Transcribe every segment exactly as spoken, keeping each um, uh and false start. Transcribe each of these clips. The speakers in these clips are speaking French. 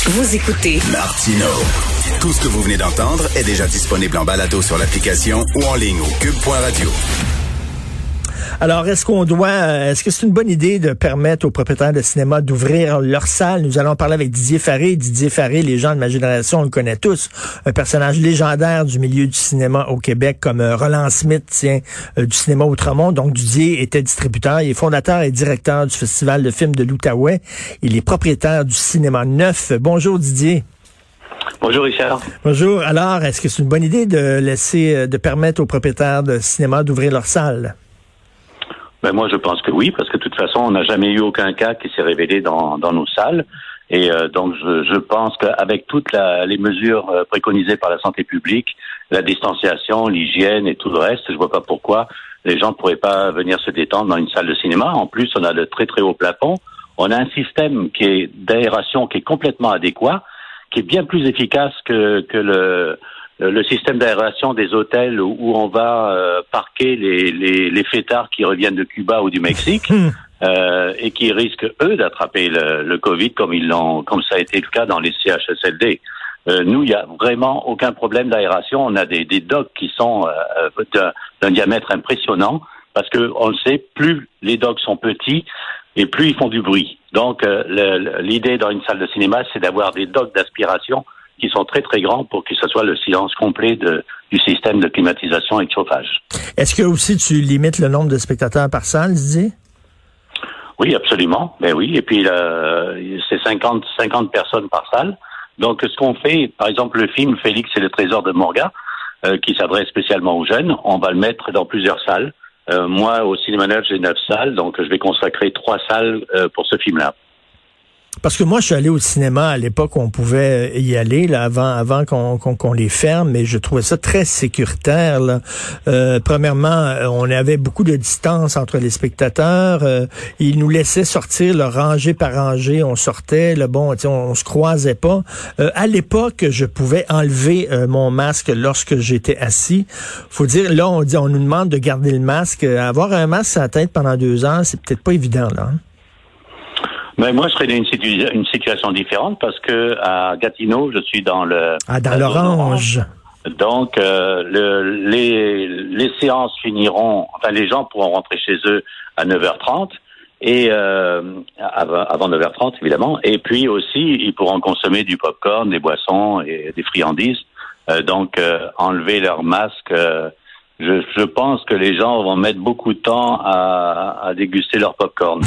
Vous écoutez Martino. Tout ce que vous venez d'entendre est déjà disponible en balado sur l'application ou en ligne au cube point radio. Alors, est-ce qu'on doit, est-ce que c'est une bonne idée de permettre aux propriétaires de cinéma d'ouvrir leurs salles? Nous allons parler avec Didier Farré. Didier Farré, les gens de ma génération, on le connaît tous. Un personnage légendaire du milieu du cinéma au Québec, comme euh, Roland Smith, tiens, euh, du cinéma Outremont. Donc, Didier était distributeur. Il est fondateur et directeur du Festival de films de l'Outaouais. Il est propriétaire du Cinéma Neuf. Bonjour, Didier. Bonjour Richard. Bonjour. Alors, est-ce que c'est une bonne idée de laisser, de permettre aux propriétaires de cinéma d'ouvrir leurs salles? Ben moi, je pense que oui, parce que de toute façon, on n'a jamais eu aucun cas qui s'est révélé dans, dans nos salles. Et euh, donc, je, je pense qu'avec toutes la, les mesures euh, préconisées par la santé publique, la distanciation, l'hygiène et tout le reste, je vois pas pourquoi les gens ne pourraient pas venir se détendre dans une salle de cinéma. En plus, on a de très très hauts plafonds. On a un système qui est d'aération qui est complètement adéquat, qui est bien plus efficace que, que le... le système d'aération des hôtels où, où on va euh, parquer les, les, les fêtards qui reviennent de Cuba ou du Mexique euh, et qui risquent, eux, d'attraper le, le Covid comme ils l'ont, comme ça a été le cas dans les C H S L D. Euh, nous, il n'y a vraiment aucun problème d'aération. On a des, des docks qui sont euh, d'un, d'un diamètre impressionnant parce que on le sait, plus les docks sont petits et plus ils font du bruit. Donc, euh, le, l'idée dans une salle de cinéma, c'est d'avoir des docks d'aspiration qui sont très, très grands pour que ce soit le silence complet de, du système de climatisation et de chauffage. Est-ce que aussi tu limites le nombre de spectateurs par salle, Didier? Oui, absolument. Ben oui. Et puis, euh, c'est cinquante, cinquante personnes par salle. Donc, ce qu'on fait, par exemple, le film Félix et le trésor de Morga, euh, qui s'adresse spécialement aux jeunes, on va le mettre dans plusieurs salles. Euh, moi, au Cinéma Neuf, j'ai neuf salles, donc je vais consacrer trois salles euh, pour ce film-là. Parce que moi, je suis allé au cinéma à l'époque où on pouvait y aller, là, avant, avant qu'on, qu'on, qu'on les ferme, mais je trouvais ça très sécuritaire, là. Euh, premièrement, on avait beaucoup de distance entre les spectateurs. Euh, ils nous laissaient sortir, là, rangée par rangée. On sortait, là, bon, on, on se croisait pas. Euh, à l'époque, je pouvais enlever euh, mon masque lorsque j'étais assis. Faut dire, là, on dit, on nous demande de garder le masque. Avoir un masque sur la tête pendant deux heures, c'est peut-être pas évident, là. Hein? Mais moi, je serais dans une, situ- une situation différente parce que à Gatineau, je suis dans le ah dans l'orange. Donc, euh, le, les, les séances finiront. Enfin, les gens pourront rentrer chez eux à neuf heures trente et euh, avant, avant neuf heures trente évidemment. Et puis aussi, ils pourront consommer du popcorn, des boissons et des friandises. Euh, donc, euh, enlever leur masque. Euh, Je, je pense que les gens vont mettre beaucoup de temps à, à déguster leur popcorn.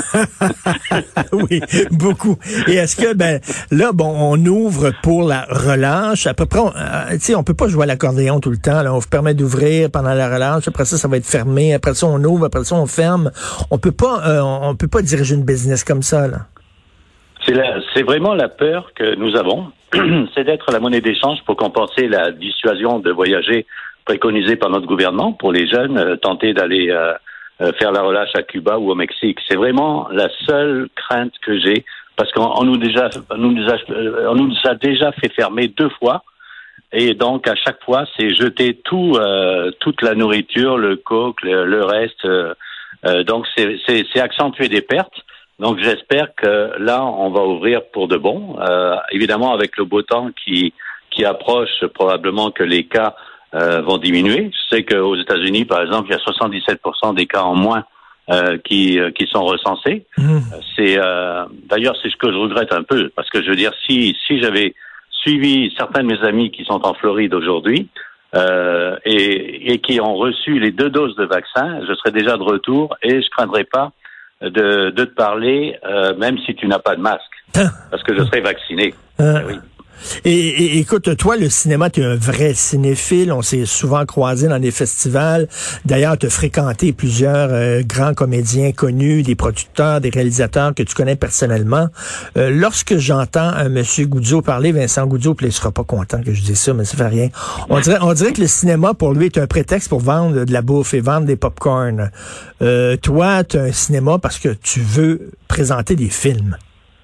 Oui, beaucoup. Et est-ce que, ben, là, bon, on ouvre pour la relâche. À peu près, euh, tu sais, on peut pas jouer à l'accordéon tout le temps. Là, on vous permet d'ouvrir pendant la relâche. Après ça, ça va être fermé. Après ça, on ouvre. Après ça, on ferme. On peut pas, euh, on peut pas diriger une business comme ça, là. C'est, la, c'est vraiment la peur que nous avons. C'est d'être la monnaie d'échange pour compenser la dissuasion de voyager préconisé par notre gouvernement pour les jeunes, euh, tenter d'aller euh, euh, faire la relâche à Cuba ou au Mexique. C'est vraiment la seule crainte que j'ai, parce qu'on on nous, déjà, on nous, a, on nous a déjà fait fermer deux fois, et donc à chaque fois, c'est jeter tout, euh, toute la nourriture, le coke, le, le reste. Euh, euh, donc c'est, c'est, c'est accentuer des pertes. Donc j'espère que là, on va ouvrir pour de bon. Euh, évidemment, avec le beau temps qui, qui approche, probablement que les cas Euh, vont diminuer. Je sais qu'aux États-Unis, par exemple, il y a soixante-dix-sept pour cent des cas en moins euh, qui euh, qui sont recensés. Mmh. C'est euh, d'ailleurs c'est ce que je regrette un peu parce que je veux dire si si j'avais suivi certains de mes amis qui sont en Floride aujourd'hui euh, et et qui ont reçu les deux doses de vaccin, je serais déjà de retour et je craindrais pas de de te parler euh, même si tu n'as pas de masque parce que je serais vacciné. Euh. Eh oui. Et, et écoute, toi, le cinéma, tu es un vrai cinéphile. On s'est souvent croisés dans des festivals. D'ailleurs, tu as fréquenté plusieurs euh, grands comédiens connus, des producteurs, des réalisateurs que tu connais personnellement. Euh, lorsque j'entends un monsieur Goudzo parler, Vincent Goudzo, puis il sera pas content que je dise ça, mais ça fait rien. On dirait, on dirait que le cinéma, pour lui, est un prétexte pour vendre de la bouffe et vendre des pop-corn. Euh, toi, tu as un cinéma parce que tu veux présenter des films.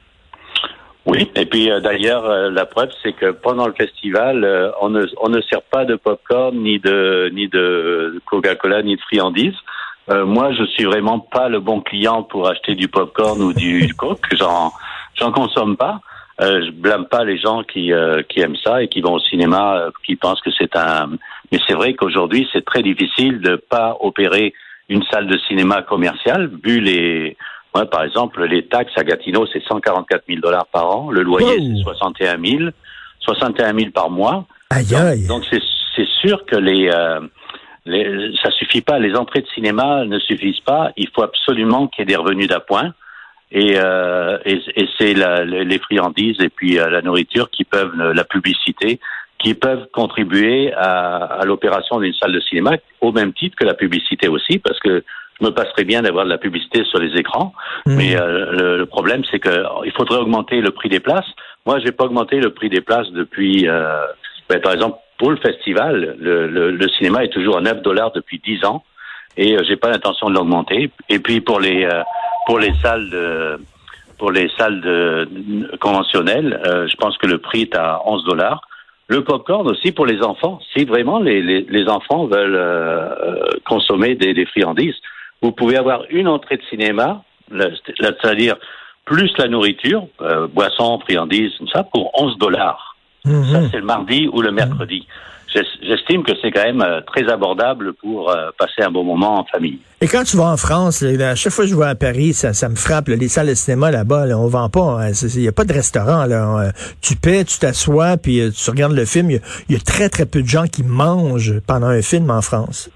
Oui, et puis euh, d'ailleurs, euh, la preuve, c'est que pendant le festival, euh, on ne on ne sert pas de popcorn, ni de ni de Coca-Cola, ni de friandises. Euh, moi, je suis vraiment pas le bon client pour acheter du popcorn ou du Coke. J'en j'en consomme pas. Euh, je blâme pas les gens qui euh, qui aiment ça et qui vont au cinéma, euh, qui pensent que c'est un. Mais c'est vrai qu'aujourd'hui, c'est très difficile de pas opérer une salle de cinéma commerciale, vu les. Ouais, par exemple, les taxes à Gatineau, c'est cent quarante-quatre mille dollars par an. Le loyer, oh. c'est soixante et un mille, soixante et un mille par mois. Aïe aïe. Donc, donc c'est c'est sûr que les. Euh, Les, ça suffit pas. Les entrées de cinéma ne suffisent pas. Il faut absolument qu'il y ait des revenus d'appoint. Et, euh, et, et c'est la, les friandises et puis euh, la nourriture qui peuvent, la publicité, qui peuvent contribuer à, à l'opération d'une salle de cinéma, au même titre que la publicité aussi, parce que je me passerais bien d'avoir de la publicité sur les écrans. Mmh. Mais euh, le, le problème, c'est que il faudrait augmenter le prix des places. Moi, j'ai pas augmenté le prix des places depuis, euh, ben, par exemple, pour le festival, le, le, le cinéma est toujours à neuf dollars depuis dix ans et euh, j'ai pas l'intention de l'augmenter. Et puis pour les euh, pour les salles de pour les salles de, de conventionnelles, euh, je pense que le prix est à onze dollars. Le popcorn aussi pour les enfants. Si vraiment les les, les enfants veulent euh, consommer des, des friandises, vous pouvez avoir une entrée de cinéma, là, c'est-à-dire plus la nourriture, euh, boissons, friandises, tout ça, pour onze dollars. Mmh. Ça, c'est le mardi ou le mercredi. Mmh. J'estime que c'est quand même euh, très abordable pour euh, passer un bon moment en famille. Et quand tu vas en France, là, à chaque fois que je vais à Paris, ça, ça me frappe. Là, les salles de cinéma là-bas, là, on vend pas. Il n'y a pas de restaurant. Là. Tu paies, tu t'assois, puis euh, tu regardes le film. Il y, y a très, très peu de gens qui mangent pendant un film en France.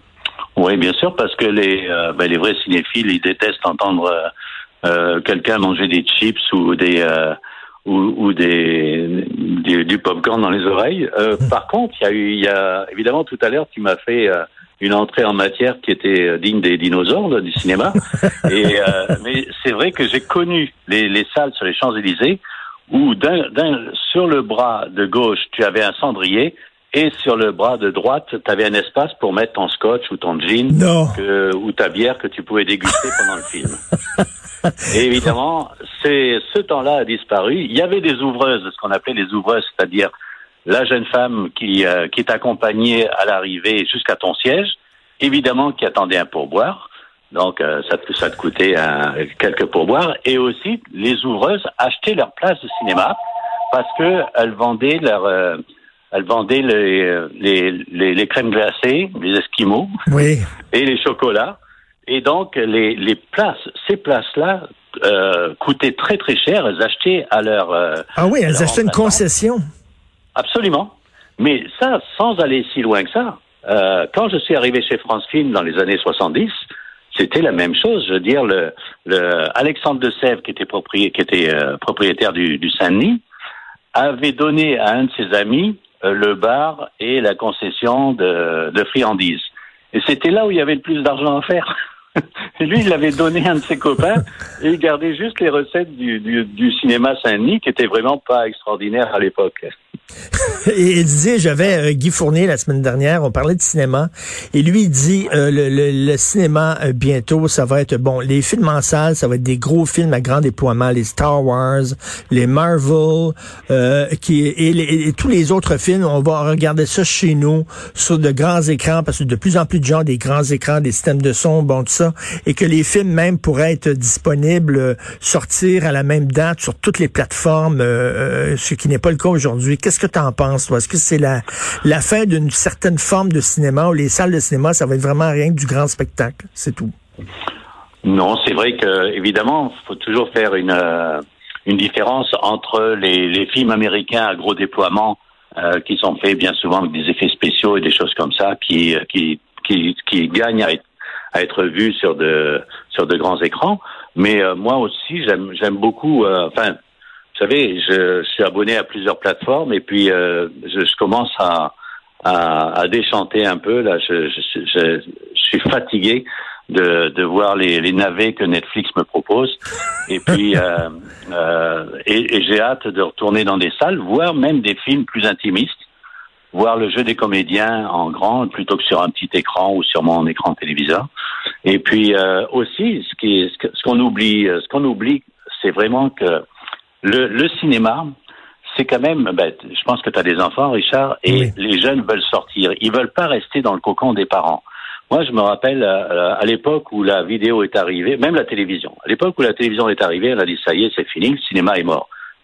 Oui, bien sûr, parce que les, euh, ben, les vrais cinéphiles, ils détestent entendre euh, euh, quelqu'un manger des chips ou des... Euh, ou, ou des, des du popcorn dans les oreilles. Euh, par contre, il y a eu, il y a évidemment tout à l'heure, tu m'as fait euh, une entrée en matière qui était digne des dinosaures là, du cinéma. Et euh, mais c'est vrai que j'ai connu les, les salles sur les Champs-Élysées où d'un, d'un sur le bras de gauche tu avais un cendrier et sur le bras de droite tu avais un espace pour mettre ton scotch ou ton gin que, ou ta bière que tu pouvais déguster pendant le film. Et évidemment, c'est, ce temps-là a disparu. Il y avait des ouvreuses, ce qu'on appelait les ouvreuses, c'est-à-dire la jeune femme qui, euh, qui t'accompagnait à l'arrivée jusqu'à ton siège, évidemment qui attendait un pourboire, donc euh, ça, te, ça te coûtait un, quelques pourboires, et aussi les ouvreuses achetaient leur place de cinéma parce que elles vendaient leur... Euh, elles vendaient les, les, les, les crèmes glacées, les esquimaux, oui. et les chocolats. Et donc, les, les places, ces places-là euh, coûtaient très, très cher. Elles achetaient à leur... Euh, ah oui, elles achetaient une concession. Absolument. Mais ça, sans aller si loin que ça, euh, quand je suis arrivé chez France Film dans les années soixante-dix, c'était la même chose. Je veux dire, le, le Alexandre de Sèvres, qui était, propri, qui était euh, propriétaire du, du Saint-Denis, avait donné à un de ses amis euh, le bar et la concession de, de friandises. Et c'était là où il y avait le plus d'argent à faire. Et lui, il l'avait donné à un de ses copains et il gardait juste les recettes du, du, du cinéma Saint-Denis qui était vraiment pas extraordinaire à l'époque. Et il disait, j'avais euh, Guy Fournier la semaine dernière, on parlait de cinéma, et lui il dit, euh, le, le, le cinéma euh, bientôt, ça va être, bon, les films en salle, ça va être des gros films à grand déploiement, les Star Wars, les Marvel, euh, qui et, les, et tous les autres films, on va regarder ça chez nous, sur de grands écrans, parce que de plus en plus de gens, des grands écrans, des systèmes de son, bon, tout ça, et que les films même pourraient être disponibles, euh, sortir à la même date sur toutes les plateformes, euh, euh, ce qui n'est pas le cas aujourd'hui. Qu'est-ce que tu en penses, toi? Est-ce que c'est la, la fin d'une certaine forme de cinéma où les salles de cinéma, ça va être vraiment rien que du grand spectacle? C'est tout. Non, c'est vrai que, évidemment, il faut toujours faire une, euh, une différence entre les, les films américains à gros déploiement euh, qui sont faits bien souvent avec des effets spéciaux et des choses comme ça qui, qui, qui, qui gagnent à être, à être vus sur de, sur de grands écrans. Mais euh, moi aussi, j'aime, j'aime beaucoup, euh, enfin, vous savez, je, je suis abonné à plusieurs plateformes et puis euh, je, je commence à, à, à déchanter un peu. Là, je, je, je, je suis fatigué de, de voir les, les navets que Netflix me propose. Et puis, euh, euh, et, et j'ai hâte de retourner dans des salles, voir même des films plus intimistes, voir le jeu des comédiens en grand plutôt que sur un petit écran ou sur mon écran téléviseur. Et puis euh, aussi, ce qui, ce, ce qu'on oublie, ce qu'on oublie, c'est vraiment que Le, le cinéma, c'est quand même, ben, je pense que tu as des enfants, Richard, et oui. Les jeunes veulent sortir. Ils veulent pas rester dans le cocon des parents. Moi, je me rappelle à, à l'époque où la vidéo est arrivée, même la télévision. À l'époque où la télévision est arrivée, elle a dit, ça y est, c'est fini, le cinéma est mort.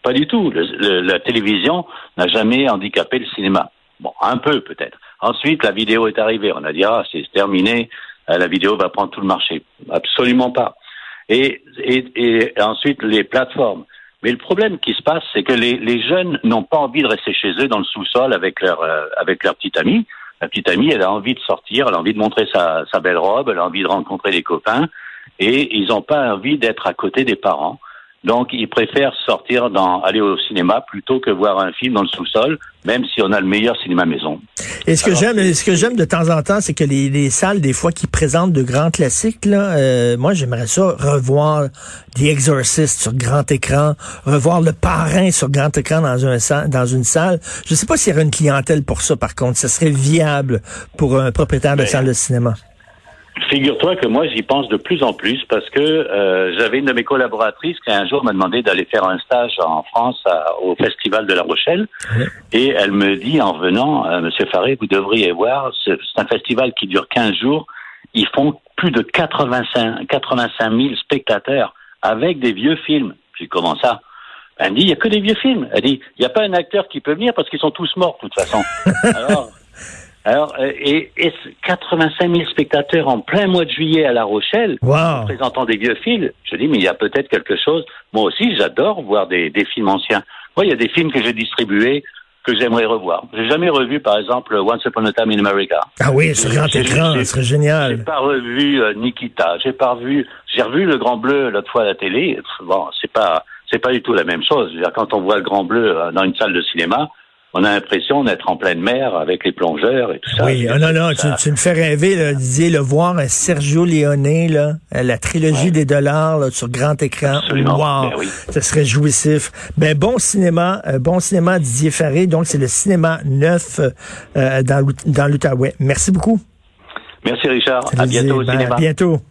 Pas du tout. Le, le, la télévision n'a jamais handicapé le cinéma. Bon, un peu peut-être. Ensuite, la vidéo est arrivée. On a dit, ah, c'est terminé, la vidéo va prendre tout le marché. Absolument pas. Et, et, et ensuite, les plateformes. Mais le problème qui se passe, c'est que les, les jeunes n'ont pas envie de rester chez eux dans le sous-sol avec leur, euh, avec leur petite amie. La petite amie, elle a envie de sortir, elle a envie de montrer sa, sa belle robe, elle a envie de rencontrer des copains, et ils n'ont pas envie d'être à côté des parents. Donc, ils préfèrent sortir, dans, aller au cinéma plutôt que voir un film dans le sous-sol, même si on a le meilleur cinéma maison. Et ce que j'aime, ce que j'aime de temps en temps, c'est que les, les salles, des fois, qui présentent de grands classiques, là, euh, moi, j'aimerais ça revoir The Exorcist sur grand écran, revoir Le Parrain sur grand écran dans un dans une salle. Je sais pas s'il y aurait une clientèle pour ça, par contre. Ce serait viable pour un propriétaire de salle de cinéma. Figure-toi que moi, j'y pense de plus en plus parce que euh, j'avais une de mes collaboratrices qui un jour m'a demandé d'aller faire un stage en France à, au Festival de La Rochelle. Oui. Et elle me dit en revenant, euh, Monsieur Faré, vous devriez voir, c'est, c'est un festival qui dure quinze jours. Ils font plus de quatre-vingt-cinq mille spectateurs avec des vieux films. J'ai dit, comment ça? Elle me dit, il n'y a que des vieux films. Elle dit, il n'y a pas un acteur qui peut venir parce qu'ils sont tous morts de toute façon. Alors... Alors, et, et quatre-vingt-cinq mille spectateurs en plein mois de juillet à La Rochelle, wow. présentant des vieux films. Je dis, mais il y a peut-être quelque chose. Moi aussi, j'adore voir des, des films anciens. Moi, il y a des films que j'ai distribués que j'aimerais revoir. J'ai jamais revu, par exemple, Once Upon a Time in America. Ah oui, sur grand écran, ce serait génial. J'ai pas revu euh, Nikita. J'ai pas revu. J'ai revu Le Grand Bleu l'autre fois à la télé. Bon, c'est pas, c'est pas du tout la même chose. Je veux dire, quand on voit Le Grand Bleu euh, dans une salle de cinéma, on a l'impression d'être en pleine mer avec les plongeurs et tout ça. Oui, non, non, tu, tu me fais rêver, là, Didier, le voir un Sergio Leone, là, la trilogie ouais. des dollars là, sur grand écran. Absolument. Wow, ben oui. Ça serait jouissif. Ben bon cinéma, euh, bon cinéma Didier Faré. Donc c'est le cinéma neuf euh, dans, dans l'Outaouais. Merci beaucoup. Merci Richard. Salut, à bientôt au ben, cinéma. À bientôt.